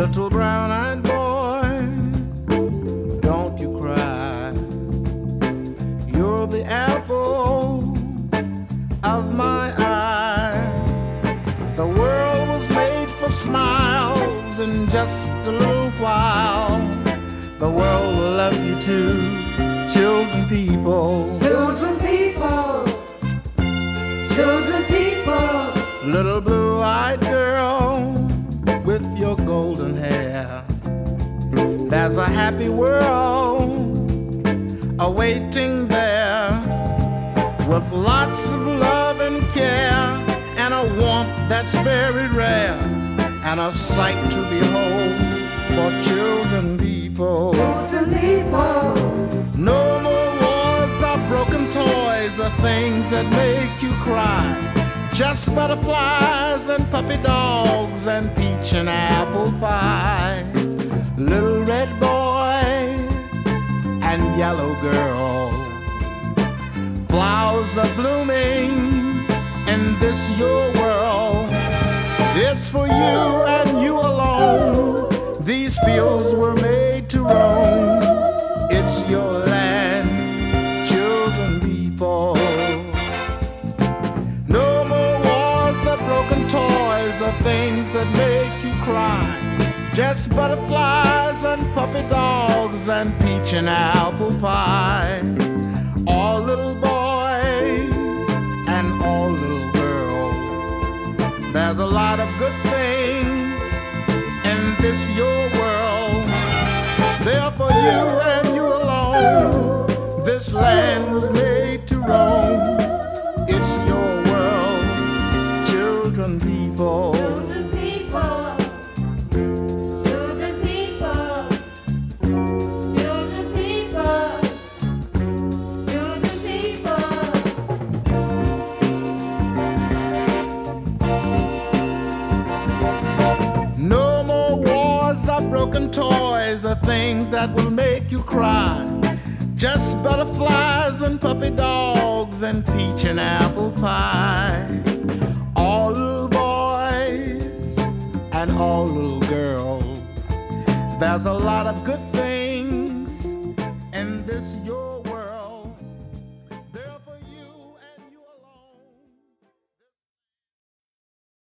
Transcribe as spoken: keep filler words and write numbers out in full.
Little brown-eyed boy, don't you cry. You're the apple of my eye. The world was made for smiles in just a little while. The world will love you too, children people. Children people, children people. Little blue-eyed girl with your golden hair, there's a happy world awaiting there, with lots of love and care, and a warmth that's very rare, and a sight to behold for children people. Children people. No more wars or broken toys or things that make you cry. Just butterflies and puppy dogs and peach and apple pie. Little red boy and yellow girl, flowers are blooming in this your world. It's for you and you alone. These fields were made to roam. It's your land, children people. No more wars or broken toys or things that make you cry. Just butterflies and puppy dogs and peach and apple pie. All little boys and all little girls, there's a lot of good things in this your world. They're for you and you alone. This land was made to roam. It's your world, children people. Children people. Children people. Children people. Children people. No more wars or broken toys or things that will make you cry. Just butterflies and puppy dogs and peach and apple pie. All little boys and all little girls, there's a lot of good things